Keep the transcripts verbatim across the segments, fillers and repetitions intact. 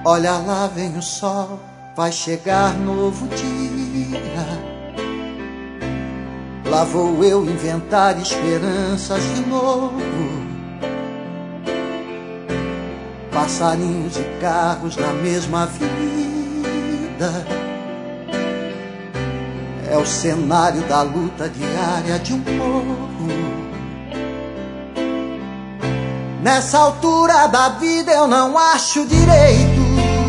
Olha lá vem o sol, vai chegar novo dia. Lá vou eu inventar esperanças de novo. Passarinhos e carros na mesma vida. É o cenário da luta diária de um povo. Nessa altura da vida eu não acho direito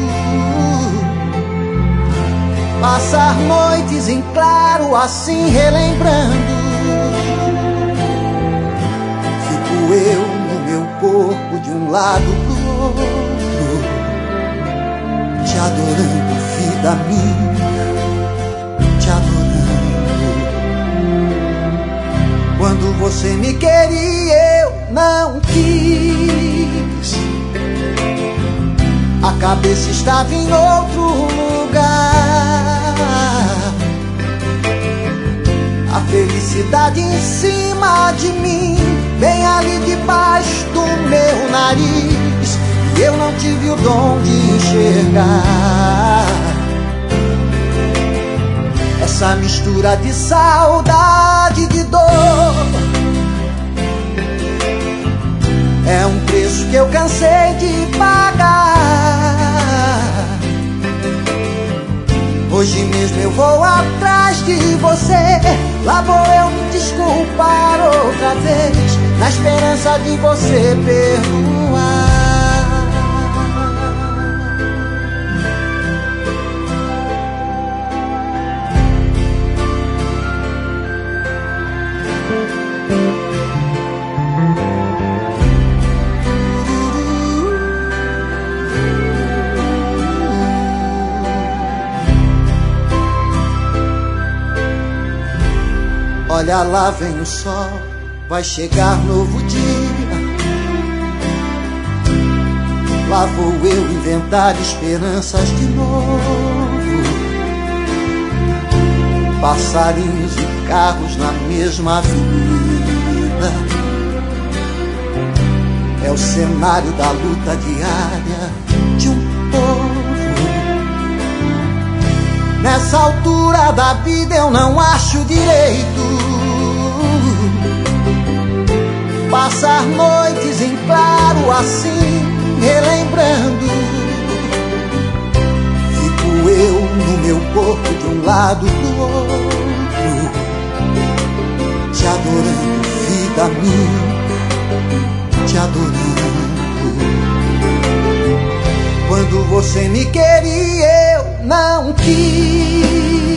passar noites em claro assim relembrando. Fico eu no meu corpo de um lado pro outro, te adorando, vida minha, te adorando. Quando você me queria eu não quis, a cabeça estava em outro lugar. A felicidade em cima de mim, bem ali debaixo do meu nariz, e eu não tive o dom de enxergar essa mistura de saudade e de dor. É um preço que eu cansei de pagar. Hoje mesmo eu vou atrás de você, lá vou eu me desculpar outra vez, na esperança de você perdoar. Olha lá vem o sol, vai chegar novo dia. Lá vou eu inventar esperanças de novo. Passarinhos e carros na mesma vida. É o cenário da luta diária de um povo. Nessa altura da vida eu não acho direito passar noites em claro assim, relembrando. Fico eu no meu corpo de um lado pro outro, te adorando, vida minha, te adorando. Quando você me queria eu não quis,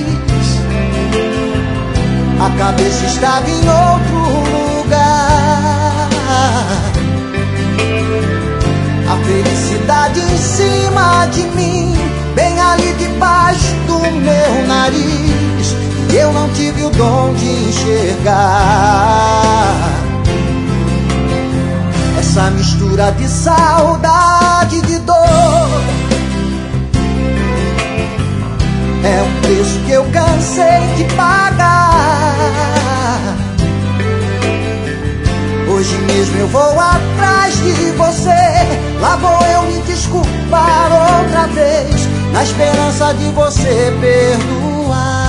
a cabeça estava em outro lugar. A felicidade em cima de mim, bem ali debaixo do meu nariz, e eu não tive o dom de enxergar essa mistura de saudade e de dor. É um preço que eu cansei de pagar. Hoje mesmo eu vou atrás de você, lá vou eu me desculpar outra vez, na esperança de você perdoar.